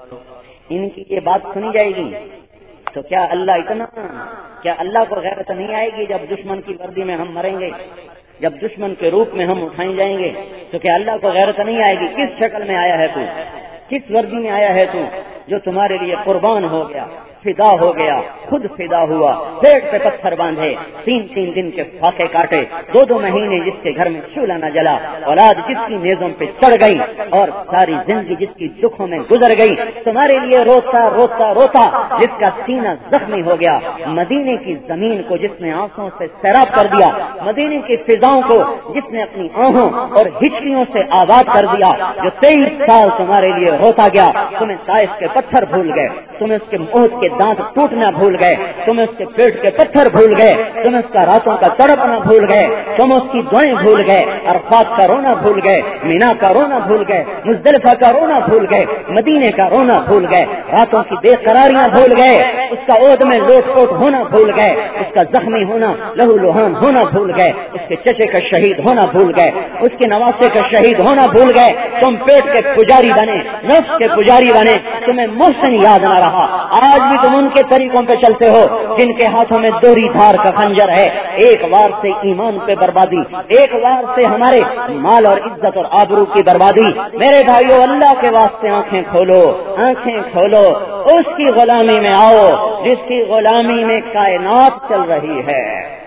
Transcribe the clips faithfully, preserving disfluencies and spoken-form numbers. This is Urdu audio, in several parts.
ان کی یہ بات سنی جائے گی تو کیا اللہ اتنا کیا اللہ کو غیرت نہیں آئے گی جب دشمن کی وردی میں ہم مریں گے، جب دشمن کے روپ میں ہم اٹھائے جائیں گے تو کیا اللہ کو غیرت نہیں آئے گی؟ کس شکل میں آیا ہے تو، کس وردی میں آیا ہے تو جو تمہارے لیے قربان ہو گیا، فدا ہو گیا، خود فدا ہوا، پیٹ پہ پتھر باندھے، تین تین دن کے فاقے کاٹے، دو دو مہینے جس کے گھر میں چولہا نہ جلا، اولاد جس کی نیزوں پہ چڑھ گئی اور ساری زندگی جس کی دکھوں میں گزر گئی، تمہارے لیے روتا روتا روتا جس کا سینہ زخمی ہو گیا، مدینے کی زمین کو جس نے آنسوں سے سیراب کر دیا، مدینے کی فضاؤں کو جس نے اپنی آہوں اور ہچکیوں سے آباد کر دیا، جو تیئیس سال تمہارے لیے روتا گیا، تمہیں طائف کے پتھر بھول گئے، تمہیں اس کے موت کے دانت ٹوٹنا بھول گئے، تمہیں اس کے پیٹ کے پتھر بھول گئے، تمہیں اس کا راتوں کا تڑپنا بھول گئے، تم اس کی دعائیں بھول گئے، عرفات کا رونا بھول گئے، مینا کا رونا بھول گئے، مزدلفہ کا رونا بھول گئے، مدینے کا رونا بھول گئے، راتوں کی بے قراریاں بھول گئے، اس کا عود میں لوٹ پوٹ ہونا بھول گئے، اس کا زخمی ہونا، لہو لہان ہونا بھول گئے، اس کے چچے کا شہید ہونا بھول گئے، اس کے نواسے کا شہید ہونا بھول گئے، تم پیٹ کے پجاری بنے، نفس کے پجاری بنے، تمہیں محسن یاد نہ رہا۔ آج بھی تم ان کے طریقوں پہ چلتے ہو جن کے ہاتھوں میں دوری دھار کا خنجر ہے، ایک وار سے ایمان پہ بربادی، ایک وار سے ہمارے مال اور عزت اور آبرو کی بربادی۔ میرے بھائیو، اللہ کے واسطے آنکھیں کھولو، آنکھیں کھولو، اس کی غلامی میں آؤ جس کی غلامی میں کائنات چل رہی ہے۔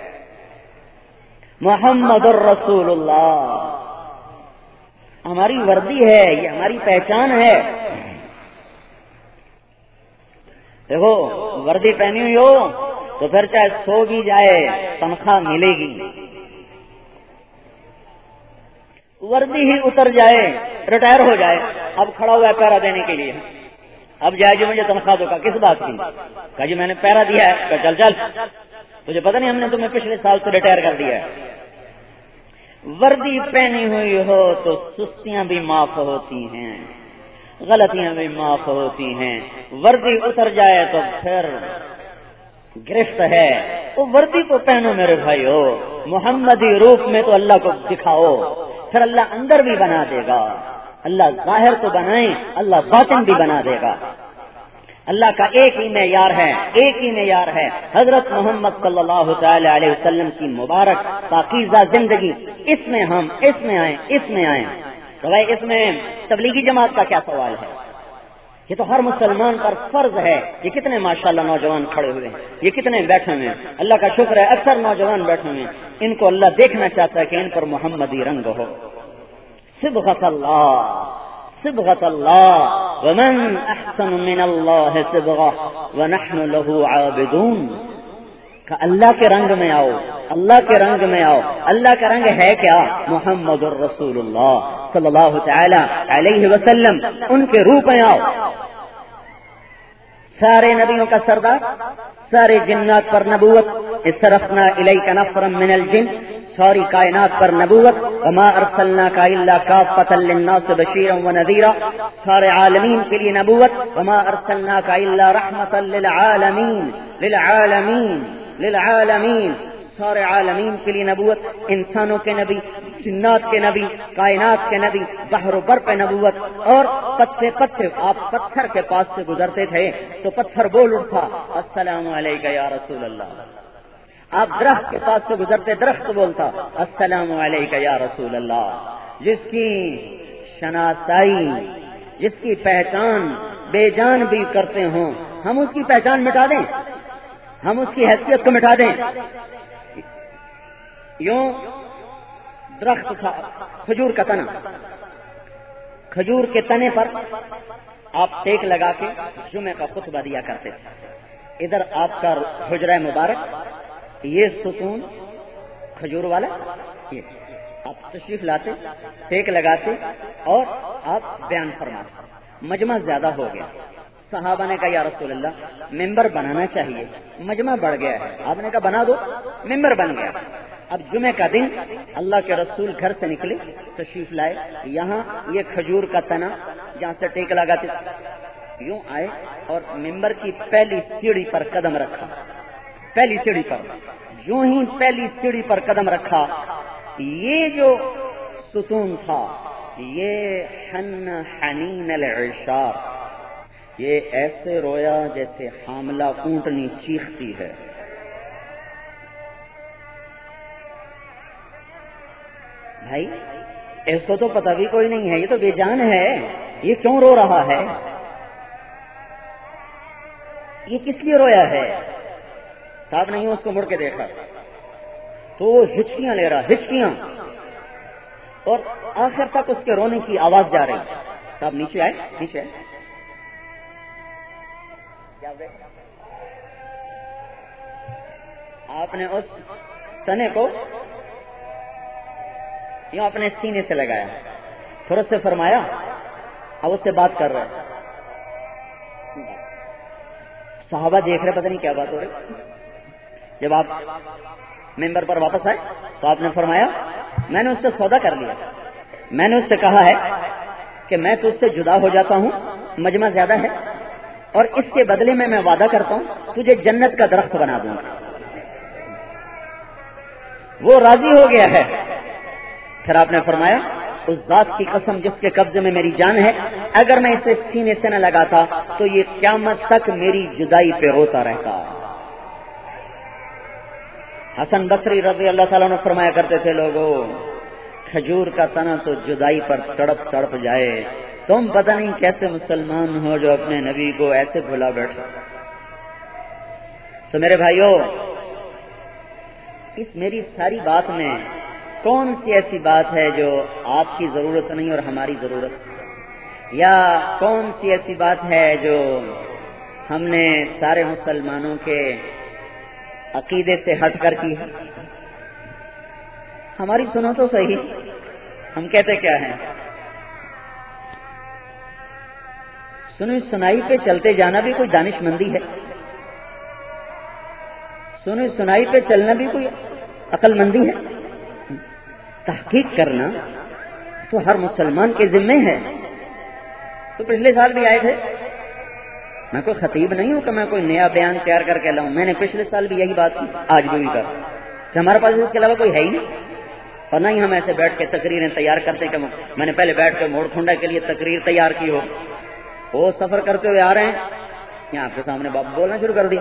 محمد الرسول اللہ ہماری وردی ہے، یہ ہماری پہچان ہے۔ دیکھو، وردی پہنی ہوئی ہو تو پھر چاہے سو بھی جائے تنخواہ ملے گی، وردی ہی اتر جائے، ریٹائر ہو جائے، اب کھڑا ہوا ہے پیرا دینے کے لیے، اب جائے جو مجھے تنخواہ دو، کا کس بات کی؟ کہا جی میں نے پیرا دیا ہے، کہ چل چل تجھے پتہ نہیں ہم نے تمہیں پچھلے سال سے ریٹائر کر دیا ہے۔ وردی پہنی ہوئی ہو تو سستیاں بھی معاف ہوتی ہیں، غلطیاں بھی معاف ہوتی ہیں، وردی اتر جائے تو پھر گرفت ہے۔ وہ وردی کو پہنو میرے بھائیو، محمدی روپ میں تو اللہ کو دکھاؤ، پھر اللہ اندر بھی بنا دے گا۔ اللہ ظاہر تو بنائے، اللہ باطن بھی بنا دے گا۔ اللہ کا ایک ہی معیار ہے، ایک ہی معیار ہے، حضرت محمد صلی اللہ تعالی علیہ وسلم کی مبارک پاکیزہ زندگی، اس میں ہم اس میں آئیں اس میں آئیں تو بھائی اس میں تبلیغی جماعت کا کیا سوال ہے؟ یہ تو ہر مسلمان پر فرض ہے۔ یہ کتنے ماشاءاللہ نوجوان کھڑے ہوئے ہیں، یہ کتنے بیٹھے ہوئے ہیں، اللہ کا شکر ہے اکثر نوجوان بیٹھے ہوئے ہیں، ان کو اللہ دیکھنا چاہتا ہے کہ ان پر محمدی رنگ ہو۔ صبغۃ اللہ صبغۃ اللہ ومن احسن من اللہ صبغہ ونحن له عابدون۔ کہ اللہ کے رنگ میں آؤ، اللہ کے رنگ میں آؤ۔ اللہ کا رنگ ہے کیا؟ محمد الرسول اللہ صلی اللہ تعالی علیہ وسلم، ان کے روپ میں آؤ۔ سارے نبیوں کا سردار، سارے جنات پر نبوت، اصرفنا الیک نفرا من الجن، ساری کائنات پر نبوت، وما ارسلناک الا کافۃ للناس بشیرا ونذیرا، سارے عالمین کے لیے نبوت، وما ارسلناک الا رحمۃ للعالمین للعالمین للعالمین، سارے عالمین کے لیے نبوت، انسانوں کے نبی، جنات کے نبی، کائنات کے نبی، بحر و بر پہ نبوت۔ اور پتھر پتھر آپ پتھر کے پاس سے گزرتے تھے تو پتھر بول اٹھتا السلام علیکہ یا رسول اللہ۔ آپ درخت کے پاس سے گزرتے درخت بولتا السلام علیکہ یا رسول اللہ۔ جس کی شناسائی، جس کی پہچان بے جان بھی کرتے ہوں، ہم اس کی پہچان مٹا دیں، ہم اس کی حیثیت کو مٹا دیں۔ یوں درخت تھا کھجور کا تنا، کھجور کے تنے پر آپ ٹیک لگا کے جمعے کا خطبہ دیا کرتے تھے۔ ادھر آپ کا حجرہ مبارک، یہ ستون کھجور والا، یہ آپ تشریف لاتے، ٹیک لگاتے اور آپ بیان فرماتے۔ مجمع زیادہ ہو گیا، صحابہ نے کہا یا رسول اللہ ممبر بنانا چاہیے، مجمع بڑھ گیا ہے۔ آپ نے کہا بنا دو، ممبر بن گیا۔ اب جمعے کا دن اللہ کے رسول گھر سے نکلے، تشریف لائے، یہاں یہ کھجور کا تنا جہاں سے ٹیک لگاتے یوں آئے اور ممبر کی پہلی سیڑھی پر قدم رکھا، پہلی سیڑھی پر، یوں ہی پہلی سیڑھی پر قدم رکھا، یہ جو ستون تھا یہ حن حنین العشار، یہ ایسے رویا جیسے حاملہ اونٹنی چیختی ہے. بھائی اس کو تو پتہ بھی کوئی نہیں ہے، یہ تو بے جان ہے، یہ کیوں رو رہا ہے؟ یہ کس لیے رویا ہے؟ صاحب نہیں اس کو مڑ کے دیکھا تو وہ ہچکیاں لے رہا، ہچکیاں، اور آخر تک اس کے رونے کی آواز جا رہی. صاحب نیچے آئے، نیچے آئے. آپ نے اس تنے کو یوں اپنے سینے سے لگایا، پھر اس سے فرمایا، اب اس سے بات کر رہے. صحابہ دیکھ رہے پتہ نہیں کیا بات ہو رہی. جب آپ ممبر پر واپس آئے تو آپ نے فرمایا، میں نے اس سے سودا کر لیا، میں نے اس سے کہا ہے کہ میں تجھ سے جدا ہو جاتا ہوں، مجمع زیادہ ہے، اور اس کے بدلے میں میں وعدہ کرتا ہوں تجھے جنت کا درخت بنا دوں گا. وہ راضی ہو گیا ہے. پھر آپ نے فرمایا، اس ذات کی قسم جس کے قبضے میں میری جان ہے، اگر میں اسے سینے سے نہ لگاتا تو یہ قیامت تک میری جدائی پہ روتا رہتا. حسن بصری رضی اللہ تعالیٰ نے فرمایا کرتے تھے، لوگوں کھجور کا تنا تو جدائی پر تڑپ تڑپ جائے، تم پتہ نہیں کیسے مسلمان ہو جو اپنے نبی کو ایسے بھلا بیٹھے. تو میرے بھائیوں، اس میری ساری بات میں کون سی ایسی بات ہے جو آپ کی ضرورت نہیں اور ہماری ضرورت، یا کون سی ایسی بات ہے جو ہم نے سارے مسلمانوں کے عقیدے سے ہٹ کر کی ہے؟ ہماری سنو تو صحیح، ہم کہتے کیا ہیں؟ سنی سنائی پہ چلتے جانا بھی کوئی دانش مندی ہے، سنی سنائی پہ چلنا بھی کوئی عقل مندی ہے. تحقیق کرنا تو ہر مسلمان کے ذمے ہے. تو پچھلے سال بھی آئے تھے، میں کوئی خطیب نہیں ہوں کہ میں کوئی نیا بیان تیار کر کے لاؤں، میں نے پچھلے سال بھی یہی بات کی، آج بھی کر کہ ہمارے پاس اس کے علاوہ کوئی ہے ہی نہیں، اور نہ ہی ہم ایسے بیٹھ کے تقریریں تیار کرتے کہ میں نے پہلے بیٹھ کے موڑ کھنڈا کے لیے تقریر تیار کی ہو. وہ سفر کرتے ہوئے آ رہے ہیں، یہاں آپ کے سامنے باب بولنا شروع کر دیا.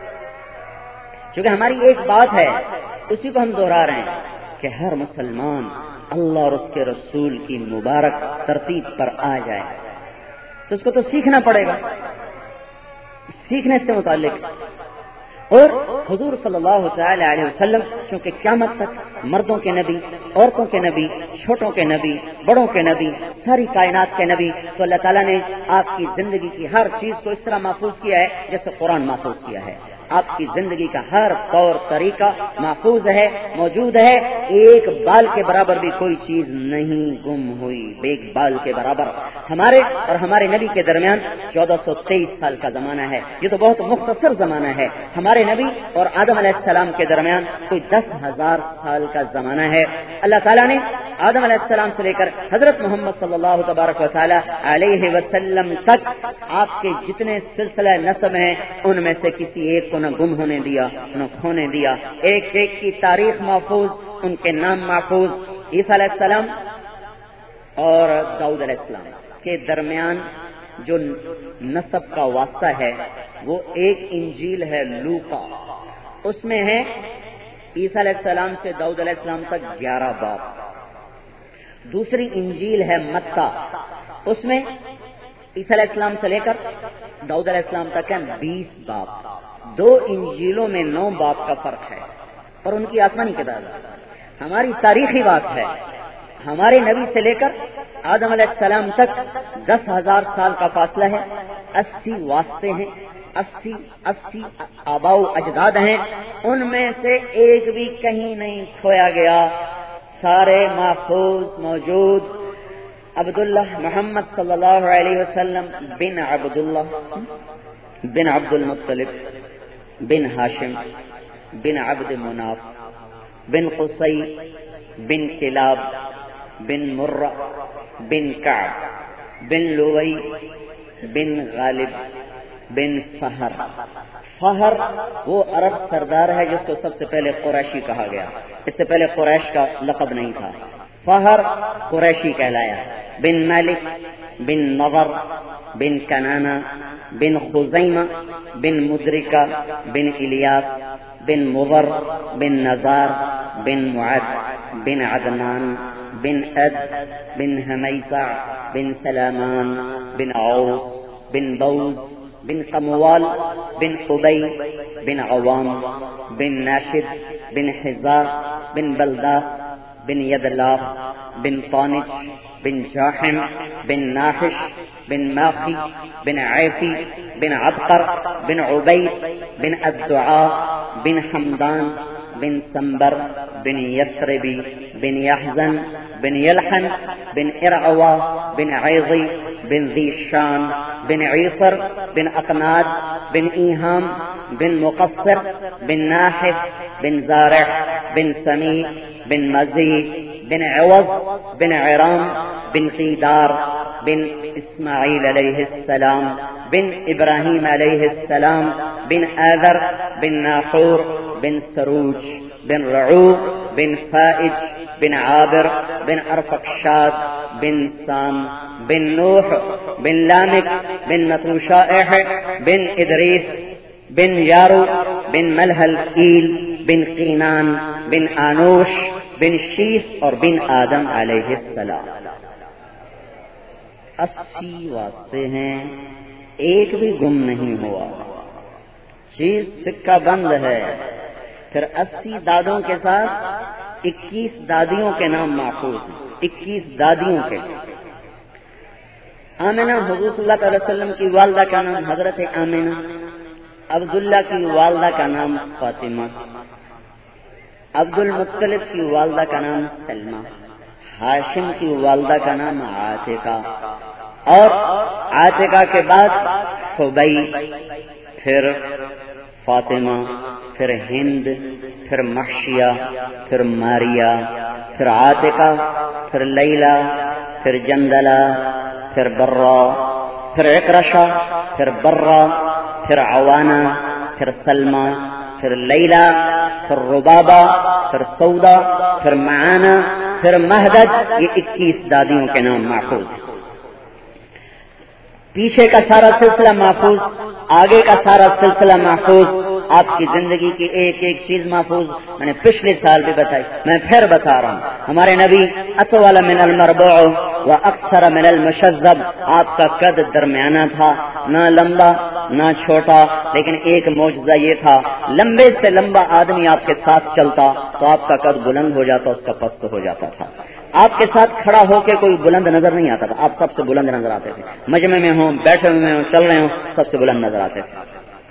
چونکہ ہماری ایک بات ہے، اسی کو ہم دوہرا رہے ہیں کہ ہر مسلمان اللہ اور اس کے رسول کی مبارک ترتیب پر آ جائے. تو اس کو تو سیکھنا پڑے گا، سیکھنے سے متعلق. اور حضور صلی اللہ تعالی علیہ وسلم چونکہ قیامت تک مردوں کے نبی، عورتوں کے نبی، چھوٹوں کے نبی، بڑوں کے نبی، ساری کائنات کے نبی، تو اللہ تعالیٰ نے آپ کی زندگی کی ہر چیز کو اس طرح محفوظ کیا ہے جیسے قرآن محفوظ کیا ہے. آپ کی زندگی کا ہر طور طریقہ محفوظ ہے، موجود ہے. ایک بال کے برابر بھی کوئی چیز نہیں گم ہوئی، ایک بال کے برابر. ہمارے اور ہمارے نبی کے درمیان چودہ سو تیئیس سال کا زمانہ ہے. یہ تو بہت مختصر زمانہ ہے. ہمارے نبی اور آدم علیہ السلام کے درمیان کوئی دس ہزار سال کا زمانہ ہے. اللہ تعالیٰ نے آدم علیہ السلام سے لے کر حضرت محمد صلی اللہ تبارک و تعالی علیہ وسلم تک آپ کے جتنے سلسلہ نسب ہیں ان میں سے کسی ایک کو نہ گم ہونے دیا نہ کھونے دیا. ایک ایک کی تاریخ محفوظ، ان کے نام محفوظ. عیسیٰ علیہ السلام اور داؤد علیہ السلام کے درمیان جو نسب کا واسطہ ہے وہ ایک انجیل ہے لوقا، اس میں ہے عیسیٰ علیہ السلام سے داؤد علیہ السلام تک گیارہ باب. دوسری انجیل ہے متی، اس میں عیسیٰ علیہ السلام سے لے کر داؤد علیہ السلام تک ہے بیس باب. دو انجیلوں میں نو باب کا فرق ہے اور ان کی آسمانی کتاب ہے. ہماری تاریخی بات ہے، ہمارے نبی سے لے کر آدم علیہ السلام تک دس ہزار سال کا فاصلہ ہے. اسی واسطے ہیں، اسی اسی آباء و اجداد ہیں، ان میں سے ایک بھی کہیں نہیں کھویا گیا، سارے محفوظ موجود. عبداللہ محمد صلی اللہ علیہ وسلم بن عبداللہ بن عبد المطلب بن ہاشم بن عبد مناف بن قصی بن کلاب بن مرہ بن کعب بن لوئی بن غالب بن فہر. فہر وہ عرب سردار ہے جس کو سب سے پہلے قریشی کہا گیا، اس سے پہلے قریش کا لقب نہیں تھا. فہر قریشی کہلایا. بن مالک بن نضر بن کنانہ بن خزیمہ بن مدرکہ بن الیاس بن مضر بن نزار بن معد بن عدنان بن اد بن حمیسع بن سلامان بن عوس بن بوز بن قموال بن قبی بن عوام بن ناشد بن حزار بن بلدہ بن یدلاف بن طانج بن جاحم بن ناحش بن ماخي بن عيفي بن عبقر بن عبيد بن الدعاء بن حمدان بن سنبر بن يثربي بن يحزن بن يلحن بن إرعوى بن عيضي بن ذي الشان بن عيصر بن أقناد بن إيهام بن مقصر بن ناحف بن زارع بن سمي بن مزي بن عوض بن عرام بن قيدار بن إسماعيل عليه السلام بن إبراهيم عليه السلام بن آذر بن ناحور بن سروج بن رعوب بن فائج بن عابر بن أرفقشاد بن سام بن نوح بن لامك بن متوشائح بن إدريس بن يارو بن ملهل إيل بن قينان بن آنوش بن شیس اور بن آدم علیہ السلام. اسی واسطے ہیں، ایک بھی گم نہیں ہوا، چیز سکہ بند ہے. پھر اسی دادوں کے ساتھ اکیس دادیوں کے نام محفوظ ہیں، اکیس دادیوں کے. آمنہ حضور صلی اللہ علیہ وسلم کی والدہ کا نام حضرت آمنہ، عبداللہ کی والدہ کا نام فاطمہ، عبد المطلب کی والدہ کا نام سلمہ، ہاشم کی والدہ کا نام عاتقہ، اور عاتقہ کے بعد حبی، پھر فاطمہ، پھر ہند، پھر محشیہ، پھر ماریہ، پھر عاتقہ، پھر لیلہ، پھر جندلہ، پھر برہ، پھر عکرشہ، پھر برہ، پھر عوانہ، پھر سلمہ، پھر لیلہ، پھر ربابہ، پھر سودا، پھر معانہ، پھر مہدد. یہ اکیس دادیوں کے نام محفوظ ہیں. پیچھے کا سارا سلسلہ محفوظ، آگے کا سارا سلسلہ محفوظ، آپ کی زندگی کی ایک ایک چیز محفوظ. میں نے پچھلے سال بھی بتائی، میں پھر بتا رہا ہوں. ہمارے نبی اطول من المربوع و اکثر من المشذب، آپ کا قد درمیانہ تھا، نہ لمبا نہ چھوٹا. لیکن ایک معجزہ یہ تھا، لمبے سے لمبا آدمی آپ کے ساتھ چلتا تو آپ کا قد بلند ہو جاتا، اس کا پست ہو جاتا تھا. آپ کے ساتھ کھڑا ہو کے کوئی بلند نظر نہیں آتا تھا، آپ سب سے بلند نظر آتے تھے. مجمع میں ہوں، بیٹھے ہوئے ہوں، چل رہے ہوں، سب سے بلند نظر آتے تھے.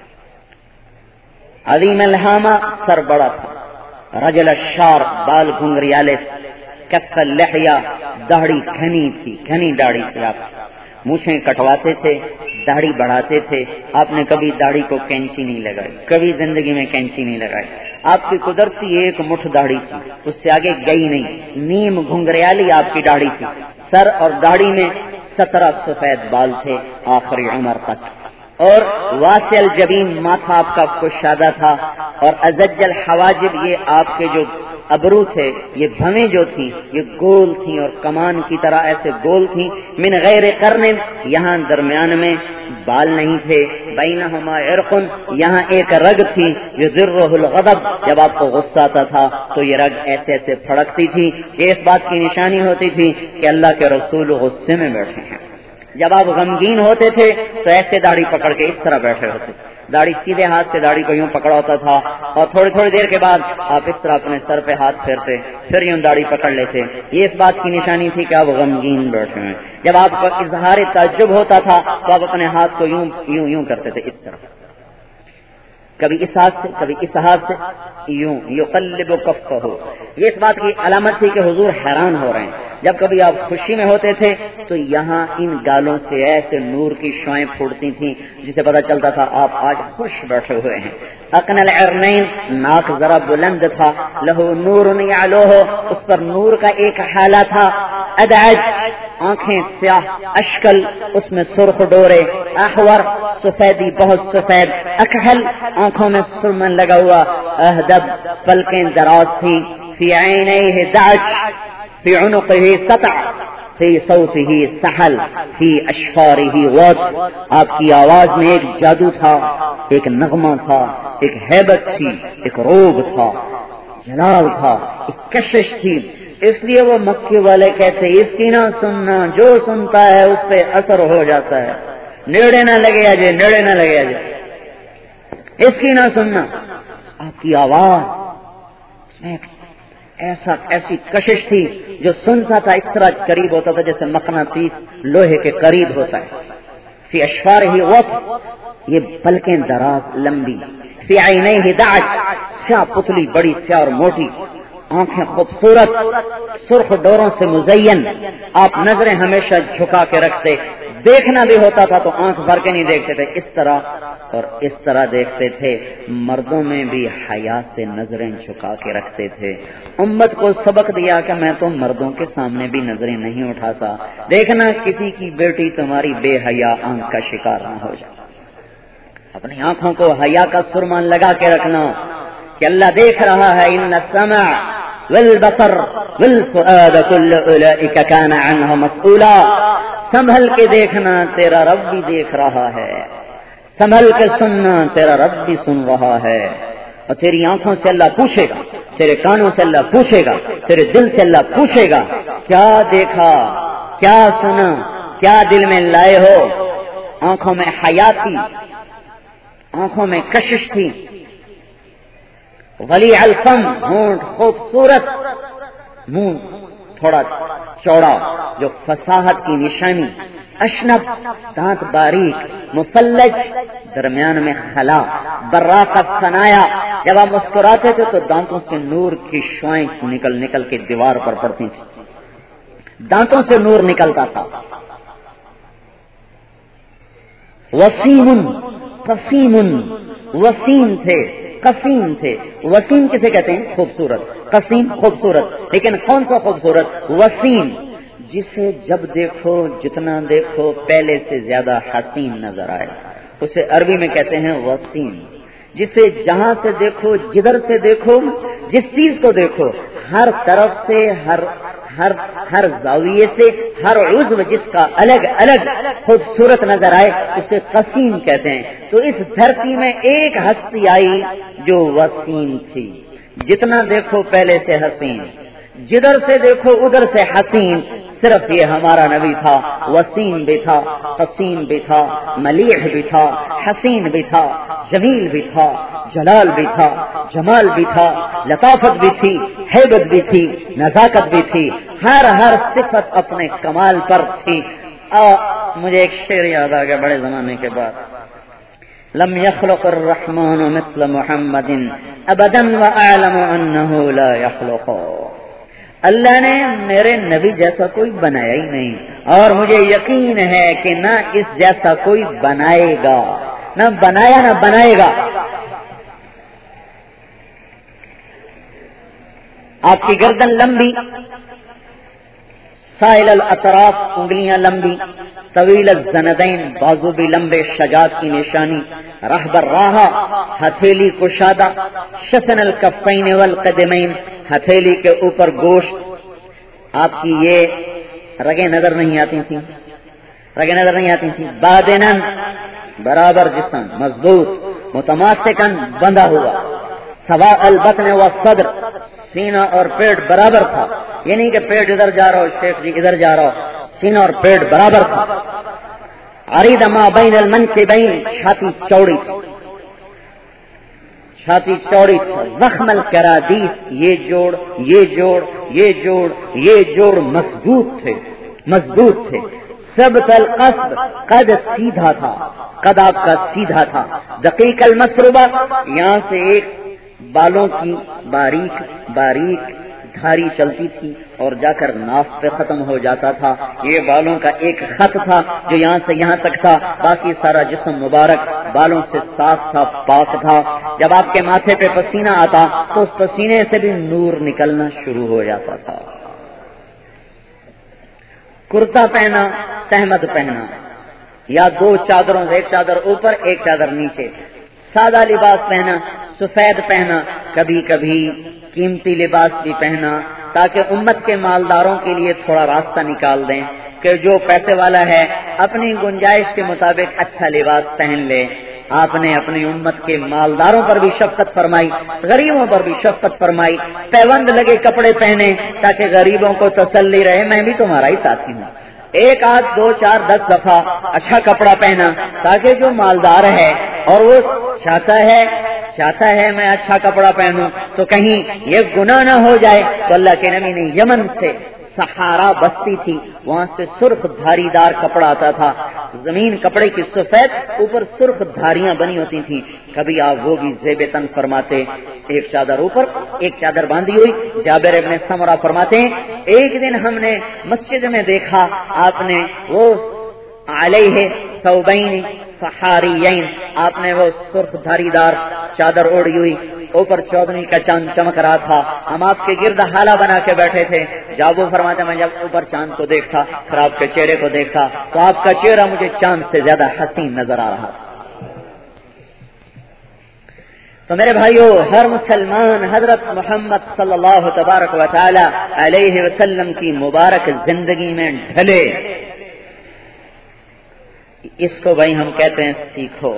عظیم الہامہ، سر بڑا تھا. رجل الشار، بال گھنگریالے. کف اللحیہ، داڑھی گھنی تھی، گھنی داڑھی تھی. آپ مونچھیں کٹواتے تھے، داڑھی بڑھاتے تھے. آپ نے کبھی داڑھی کو کینچی نہیں لگائی، کبھی زندگی میں کینچی نہیں لگائی. آپ کی قدرتی ایک مٹھ داڑھی تھی، اس سے آگے گئی نہیں. نیم گھنگریالی آپ کی داڑھی تھی. سر اور داڑھی میں سترہ سفید بال تھے آخری عمر تک. اور واسع الجبین، ماتھا آپ کا کشادہ تھا. اور ازج الحواجب، یہ آپ کے جو ابرو تھے، یہ بھویں جو تھیں یہ گول تھیں اور کمان کی طرح ایسے گول تھیں. من غیر قرن، یہاں درمیان میں بال نہیں تھے. بینہما عرق، یہاں ایک رگ تھی. یذرہ الغضب، جب آپ کو غصہ آتا تھا تو یہ رگ ایسے ایسے پھڑکتی تھی. یہ اس بات کی نشانی ہوتی تھی کہ اللہ کے رسول غصے میں بیٹھے ہیں. جب آپ غمگین ہوتے تھے تو ایسے داڑھی پکڑ کے اس طرح بیٹھے ہوتے. داڑھی سیدھے ہاتھ سے داڑھی کو یوں پکڑا ہوتا تھا، اور تھوڑی تھوڑی دیر کے بعد آپ اس طرح اپنے سر پہ ہاتھ پھیرتے، پھر یوں داڑھی پکڑ لیتے. یہ اس بات کی نشانی تھی کہ آپ غمگین بیٹھے ہیں. جب آپ کو اظہار تعجب ہوتا تھا تو آپ اپنے ہاتھ کو یوں یوں یوں کرتے تھے، اس طرح، کبھی اس ہاتھ سے کبھی اس ہاتھ سے، یوں یقلب کفہ. یہ اس بات کی علامت تھی کہ حضور حیران ہو رہے ہیں. جب کبھی آپ خوشی میں ہوتے تھے تو یہاں ان گالوں سے ایسے نور کی شعائیں پھوٹتی تھیں جسے پتہ چلتا تھا آپ آج خوش بیٹھے ہوئے ہیں. اقن العرنین، ناک ذرا بلند تھا. لہو نور یعلوہ، اس پر نور کا ایک حالہ تھا. ادعج، آنکھیں سیاہ اشکل، اس میں سرخ ڈورے. احور، سفیدی بہت سفید. اکحل، آنکھوں میں سرمن لگا ہوا. اہدب، پلکیں دراز تھی. فی عینیہ دعج، فی عنقہ سطع، فی صوتہ سحل فی اشفارہ وط، آپ کی آواز میں ایک جادو تھا، ایک نغمہ تھا، ایک ہیبت تھی، ایک روب تھا، جلال تھا، ایک کشش تھی۔ اس لیے وہ مکے والے کہتے اس کی نہ سننا، جو سنتا ہے اس پہ اثر ہو جاتا ہے، نیڑے نہ لگے آجے، نیڑے نہ لگے آجے، اس کی نہ سننا۔ آپ کی آواز اس میں ایسا ایسی کشش تھی، جو سنتا تھا اس طرح قریب ہوتا تھا جیسے مقناطیس لوہے کے قریب ہوتا ہے۔ فی اشفارہ وط، یہ پلکیں دراز لمبی، فی عینیہ دعج، سیاہ پتلی بڑی سیاہ اور موٹی، آنکھیں خوبصورت سرخ ڈوروں سے مزین، آپ نظریں ہمیشہ جھکا کے رکھتے، دیکھنا بھی ہوتا تھا تو آنکھ بھر کے نہیں دیکھتے تھے، اس طرح اور اس طرح دیکھتے تھے۔ مردوں میں بھی حیا سے نظریں جھکا کے رکھتے تھے۔ امت کو سبق دیا کہ میں تو مردوں کے سامنے بھی نظریں نہیں اٹھاتا، دیکھنا کسی کی بیٹی تمہاری بے حیا آنکھ کا شکار نہ ہو جائے۔ اپنی آنکھوں کو حیا کا سرما لگا کے رکھنا کہ اللہ دیکھ رہا ہے۔ ان السمع والبصر والفؤاد كل اولئک كان عنه مسؤولا، سنبھل کے دیکھنا، تیرا رب بھی دیکھ رہا ہے، سنبھل کے سننا، تیرا رب بھی سن رہا ہے، اور تیری آنکھوں سے اللہ پوچھے گا، تیرے کانوں سے اللہ پوچھے گا، تیرے دل سے اللہ پوچھے گا، کیا دیکھا، کیا سنا، کیا دل میں لائے ہو۔ آنکھوں میں حیا تھی، آنکھوں میں کشش تھی، ولی الفم، ہونٹ خوبصورت، منہ تھوڑا چوڑا جو فصاحت کی نشانی، اشنب دانت باریک، مفلج درمیان میں خلا، براقت ثنایا، جب آپ مسکراتے تھے تو دانتوں سے نور کی شعائیں نکل نکل کے دیوار پر پڑتی تھی، دانتوں سے نور نکلتا تھا۔ وسیم قسیم، وسیم تھے، قسیم تھے۔ وسیم کسے کہتے ہیں؟ خوبصورت۔ قسیم خوبصورت، لیکن کون سا خوبصورت؟ وسیم، جسے جب دیکھو، جتنا دیکھو پہلے سے زیادہ حسین نظر آئے، اسے عربی میں کہتے ہیں وسیم۔ جسے جہاں سے دیکھو، جدھر سے دیکھو، جس چیز کو دیکھو، ہر طرف سے، ہر ہر ہر زاویے سے، ہر عضو جس کا الگ الگ خوبصورت نظر آئے، اسے قسیم کہتے ہیں۔ تو اس دھرتی میں ایک ہستی آئی جو وسیم تھی، جتنا دیکھو پہلے سے حسین، جدھر سے دیکھو ادھر سے حسین۔ صرف یہ ہمارا نبی تھا، وسیم بھی تھا، قسیم بھی تھا، ملیح بھی تھا، حسین بھی تھا، جمیل بھی تھا، جلال بھی تھا، جمال بھی تھا، لطافت بھی تھی، ہیبت بھی تھی، نزاکت بھی تھی، ہر ہر صفت اپنے کمال پر تھی۔ آ, مجھے ایک شعر یاد آ گیا بڑے زمانے کے بعد، لم يخلق الرحمن مثل محمد ابدا واعلم انه لا يخلق، اللہ نے میرے نبی جیسا کوئی بنایا ہی نہیں، اور مجھے یقین ہے کہ نہ اس جیسا کوئی بنائے گا، نہ بنایا نہ بنائے گا۔ آپ کی گردن لمبی، سائل الاطراف، انگلیاں لمبی، طویل الزندین، بازو بھی لمبے، شجاعت کی نشانی، رہبر راہا، ہتھیلی کشادہ، شسن الکفین والقدمین، ہتھیلی کے اوپر گوشت۔ آپ کی یہ رگیں نظر نہیں آتی تھیں، رگیں نظر نہیں آتی تھیں۔ بادنن، برابر جسم، مضبوط، متماسکن، بندھا ہوا۔ سوا البطن والصدر، سینہ اور پیٹ برابر تھا، یہ نہیں کہ پیٹ ادھر جا رہا ہو، شیخ جی ادھر جا رہا ہو، سینہ اور پیٹ برابر تھا۔ عریض ما بین المنکبین، چھاتی چوڑی تھی، چھاتی چوڑی تھی۔ زخم الکرادیس، یہ جوڑ یہ جوڑ یہ جوڑ یہ جوڑ مضبوط تھے، مضبوط تھے۔ ثبت القصد، قد سیدھا تھا، قد آپ کا سیدھا تھا۔ دقیق المسربہ، یہاں سے ایک بالوں کی باریک باریک دھاری چلتی تھی اور جا کر ناف پہ ختم ہو جاتا تھا۔ یہ بالوں کا ایک خط تھا جو یہاں سے یہاں تک تھا، باقی سارا جسم مبارک بالوں سے صاف تھا، پاک تھا۔ جب آپ کے ماتھے پہ پسینہ آتا تو اس پسینے سے بھی نور نکلنا شروع ہو جاتا تھا۔ کرتا پہنا، تہمد پہنا، یا دو چادروں سے، ایک چادر اوپر ایک چادر نیچے، سادہ لباس پہنا، سفید پہنا، کبھی کبھی قیمتی لباس بھی پہنا، تاکہ امت کے مالداروں کے لیے تھوڑا راستہ نکال دیں کہ جو پیسے والا ہے اپنی گنجائش کے مطابق اچھا لباس پہن لے. آپ نے اپنی امت کے مالداروں پر بھی شفقت فرمائی, غریبوں پر بھی شفقت فرمائی, پیوند لگے کپڑے پہنے تاکہ غریبوں کو تسلی رہے میں بھی تمہارا ہی ساتھی ہوں. ایک آدھ دو چار دس دفعہ اچھا کپڑا پہنا تاکہ جو مالدار ہے اور وہ چاہتا ہے چاہتا ہے میں اچھا کپڑا پہنوں تو کہیں یہ گناہ نہ ہو جائے. تو اللہ کے نبی نے یمن سے سہارا بستی تھی, وہاں سے سرخ دھاری دار کپڑا آتا تھا, زمین کپڑے کی سفید, اوپر سرخ دھاریاں بنی ہوتی تھیں. کبھی آپ وہ بھی زیب تن فرماتے, ایک چادر اوپر ایک چادر باندھی ہوئی. جابر ابن سمرہ فرماتے ہیں ایک دن ہم نے مسجد میں دیکھا آپ نے وہ علیہ ثوبین سحاریین, آپ نے وہ سرخ دھاری دار چادر اوڑھی ہوئی, اوپر چودھری کا چاند چمک رہا تھا. ہم آپ کے گرد حالہ بنا کے بیٹھے تھے. جب وہ فرماتے میں جب اوپر چاند کو دیکھتا پھر آپ کے چہرے کو دیکھتا تو آپ کا چہرہ مجھے چاند سے زیادہ حسین نظر آ رہا تھا. تو میرے بھائیو, ہر مسلمان حضرت محمد صلی اللہ تبارک و تعالی علیہ وسلم کی مبارک زندگی میں ڈھلے. اس کو بھائی ہم کہتے ہیں سیکھو.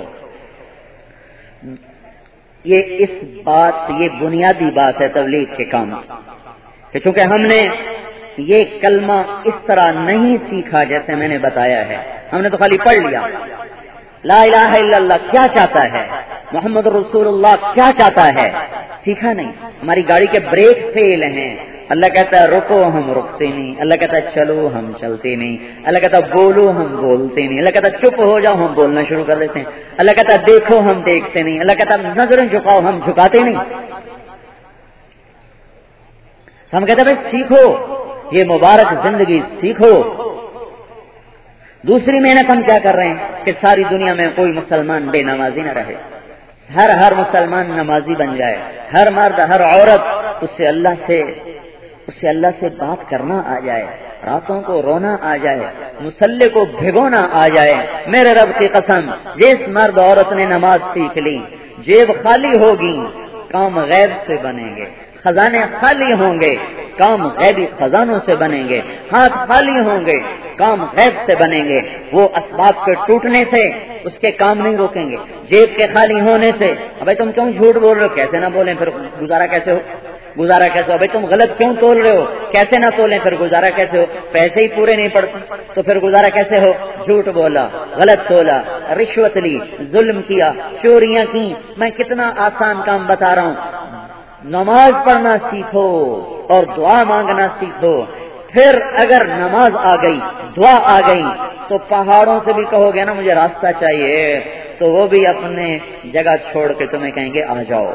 یہ اس بات یہ بنیادی بات ہے تبلیغ کے کام کہ چونکہ ہم نے یہ کلمہ اس طرح نہیں سیکھا جیسے میں نے بتایا ہے. ہم نے تو خالی پڑھ لیا لا الہ الا اللہ کیا چاہتا ہے, محمد رسول اللہ کیا چاہتا ہے, سیکھا نہیں. ہماری گاڑی کے بریک فیل ہیں. اللہ کہتا ہے رکو ہم رکتے نہیں, اللہ کہتا ہے چلو ہم چلتے نہیں, اللہ کہتا ہے بولو ہم بولتے نہیں, اللہ کہتا ہے چپ ہو جاؤ ہم بولنا شروع کر دیتے ہیں, اللہ کہتا ہے دیکھو ہم دیکھتے نہیں, اللہ کہتا ہے نظریں جھکاؤ ہم جھکاتے نہیں. ہم کہتے ہیں بھائی سیکھو, یہ مبارک زندگی سیکھو. دوسری محنت ہم کیا کر رہے ہیں کہ ساری دنیا میں کوئی مسلمان بے نمازی نہ رہے, ہر ہر مسلمان نمازی بن جائے, ہر مرد ہر عورت اس سے اللہ سے اس سے اللہ سے بات کرنا آ جائے, راتوں کو رونا آ جائے, مصلی کو بھگونا آ جائے. میرے رب کی قسم جس مرد عورت نے نماز سیکھ لی جیب خالی ہوگی کام غیب سے بنیں گے, خزانے خالی ہوں گے کام غیبی خزانوں سے بنیں گے, ہاتھ خالی ہوں گے کام غیب سے بنیں گے. وہ اسباب کے ٹوٹنے سے اس کے کام نہیں روکیں گے, جیب کے خالی ہونے سے. ابھی تم کیوں جھوٹ بول رہے ہو, کیسے نہ بولیں پھر گزارا کیسے ہو, گزارا کیسے ہو, بھائی تم غلط کیوں تول رہے ہو, کیسے نہ تولیں پھر گزارا کیسے ہو, پیسے ہی پورے نہیں پڑتے تو پھر گزارا کیسے ہو. جھوٹ بولا, غلط تولا, رشوت لی, ظلم کیا, چوریاں کی. میں کتنا آسان کام بتا رہا ہوں. نماز پڑھنا سیکھو اور دعا مانگنا سیکھو. پھر اگر نماز آ گئی دعا آ گئی تو پہاڑوں سے بھی کہو گے نا مجھے راستہ چاہیے تو وہ بھی اپنے جگہ چھوڑ کے تمہیں کہیں گے آ جاؤ.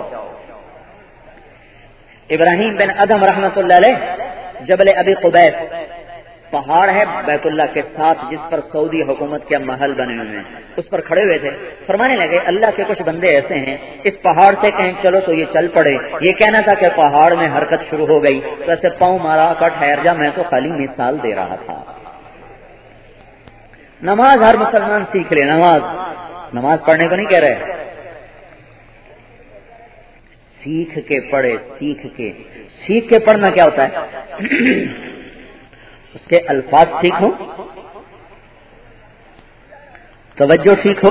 ابراہیم بن ادم رحمت اللہ علیہ جبل ابی قبیس پہاڑ ہے بیت اللہ کے ساتھ جس پر سعودی حکومت کے محل بنے ہوئے ہیں, اس پر کھڑے ہوئے تھے. فرمانے لگے اللہ کے کچھ بندے ایسے ہیں اس پہاڑ سے کہیں چلو تو یہ چل پڑے. یہ کہنا تھا کہ پہاڑ میں حرکت شروع ہو گئی تو ایسے پاؤں مارا کا ٹھہر جا, میں تو خالی مثال دے رہا تھا. نماز ہر مسلمان سیکھ لے, نماز نماز پڑھنے کو نہیں کہہ رہے, سیکھ کے پڑھے. سیکھ کے سیکھ کے پڑھنا کیا ہوتا ہے, اس کے الفاظ سیکھو, توجہ سیکھو,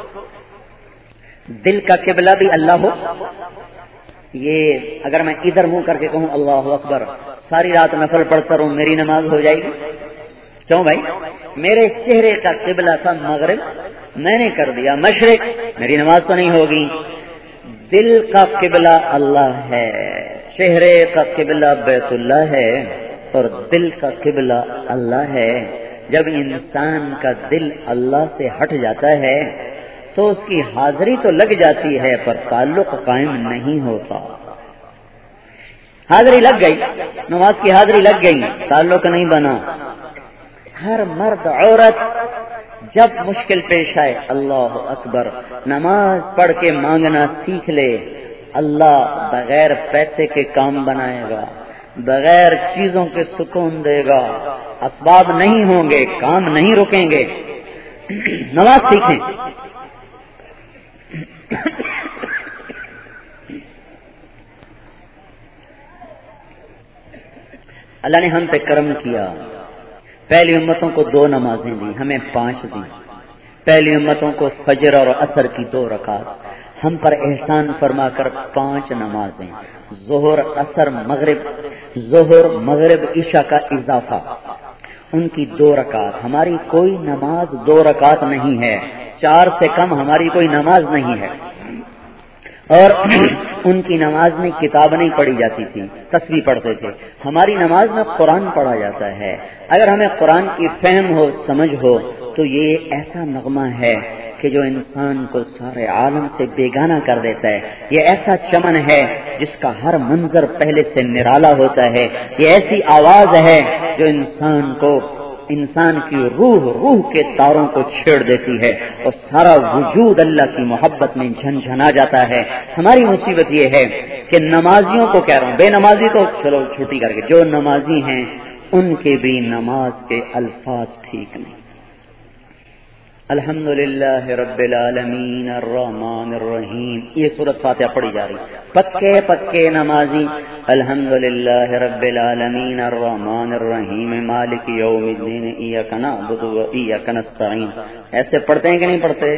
دل کا قبلہ بھی اللہ ہو. یہ اگر میں ادھر منہ کر کے کہوں اللہ اکبر ساری رات نفل پڑھتا رہوں میری نماز ہو جائے گی. کیوں بھائی, میرے چہرے کا قبلہ تھا مغرب, میں نے کر دیا مشرق, میری نماز تو نہیں ہوگی. دل کا قبلہ اللہ ہے, چہرے کا قبلہ بیت اللہ ہے اور دل کا قبلہ اللہ ہے. جب انسان کا دل اللہ سے ہٹ جاتا ہے تو اس کی حاضری تو لگ جاتی ہے پر تعلق قائم نہیں ہوتا. حاضری لگ گئی, نماز کی حاضری لگ گئی, تعلق نہیں بنا. ہر مرد عورت جب مشکل پیش آئے اللہ اکبر نماز پڑھ کے مانگنا سیکھ لے. اللہ بغیر پیسے کے کام بنائے گا, بغیر چیزوں کے سکون دے گا. اسباب نہیں ہوں گے, کام نہیں رکیں گے. نماز سیکھیں. اللہ نے ہم پہ کرم کیا، پہلی امتوں کو دو نمازیں دی، ہمیں پانچ دی۔ پہلی امتوں کو فجر اور عصر کی دو رکعت، ہم پر احسان فرما کر پانچ نمازیں، ظہر عصر مغرب، ظہر مغرب عشاء کا اضافہ، ان کی دو رکعت۔ ہماری کوئی نماز دو رکعت نہیں ہے، چار سے کم ہماری کوئی نماز نہیں ہے۔ اور ان کی نماز میں کتاب نہیں پڑھی جاتی تھی، تسبیح پڑھتے تھے۔ ہماری نماز میں قرآن پڑھا جاتا ہے۔ اگر ہمیں قرآن کی فہم ہو، سمجھ ہو، تو یہ ایسا نغمہ ہے کہ جو انسان کو سارے عالم سے بیگانہ کر دیتا ہے۔ یہ ایسا چمن ہے جس کا ہر منظر پہلے سے نرالا ہوتا ہے۔ یہ ایسی آواز ہے جو انسان کو، انسان کی روح روح کے تاروں کو چھیڑ دیتی ہے اور سارا وجود اللہ کی محبت میں جھنجھنا جاتا ہے۔ ہماری مصیبت یہ ہے کہ نمازیوں کو کہہ رہا ہوں، بے نمازی تو چلو چھٹی کر کے، جو نمازی ہیں ان کے بھی نماز کے الفاظ ٹھیک نہیں۔ الحمدللہ رب العالمین الرحمن الرحیم، یہ سورۃ فاتحہ پڑھی جا رہی، پکے پکے نمازی الحمدللہ رب العالمین الرحمن الرحیم مالک یوم الدین ایاک نعبد و ایاک نستعین، ایسے پڑھتے ہیں کہ نہیں پڑھتے؟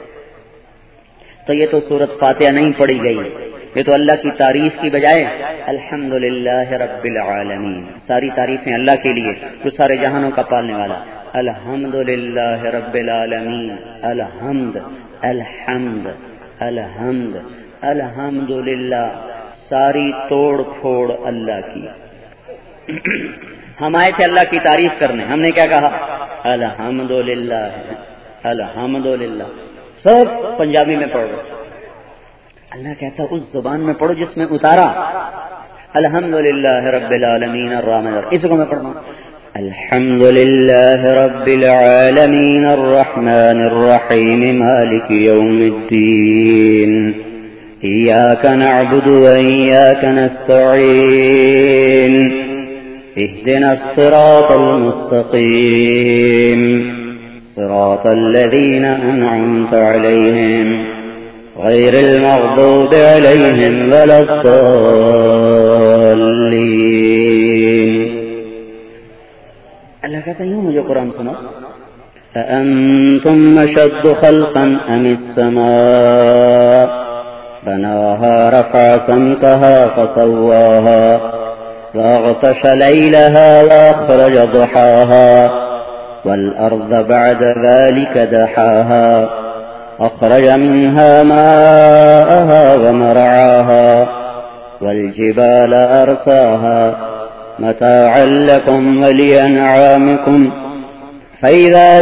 تو یہ تو سورۃ فاتحہ نہیں پڑھی گئی، یہ تو اللہ کی تعریف کی بجائے الحمدللہ رب العالمین، ساری تعریفیں اللہ کے لیے جو سارے جہانوں کا پالنے والا۔ الحمدللہ رب العالمین، الحمد الحمد الحمد الحمدللہ، ساری توڑ پھوڑ اللہ کی۔ ہم آئے تھے اللہ کی تعریف کرنے، ہم نے کیا کہا؟ الحمدللہ الحمدللہ، سب پنجابی میں پڑھ رہے۔ اللہ کہتا اس زبان میں پڑھو جس میں اتارا، الحمدللہ رب العالمین الرحمن الرحیم، اس کو میں پڑھنا ہوں، الحمد للہ رب العالمین الرحمن الرحیم مالک یوم الدین ایاک نعبد و ایاک نستعین اهدنا الصراط المستقیم صراط الذین انعمت علیہم غیر المغضوب علیہم ولا الضالین۔ اللہ کہتا ہے یوں مجھے قرآن سنو، أأنتم أشد خلقا أم السماء بناها رفع سمكها فسواها وأغطش ليلها وأخرج ضحاها والأرض بعد ذلك دحاها أخرج منها ماءها ومرعاها والجبال أرساها متاعا لكم ولأنعامكم فإذا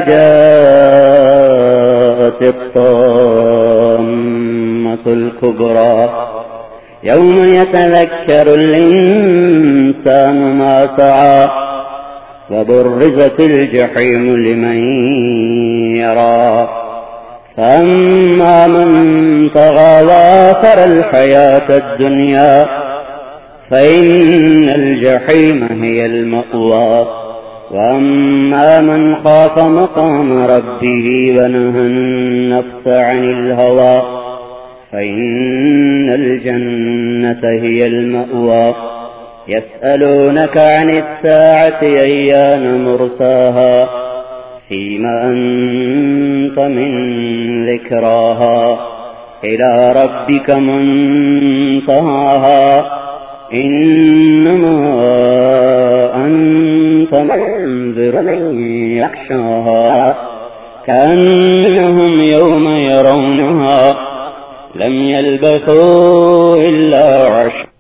جاءت الطامة الكبرى يوم يتذكر الإنسان ما سعى وبرزت الجحيم لمن يرى فأما من طغى وآثر الحياة الدنيا فإن الجحيم هي المأوى وأما من خاف مقام ربه ونهى النفس عن الهوى فإن الجنة هي المأوى يسألونك عن الساعة أيان مرساها فيما أنت من ذكراها إلى ربك منتهاها إنما أنت منذر من يخشاها كأنهم يوم يرونها لم يلبثوا إلا عشرا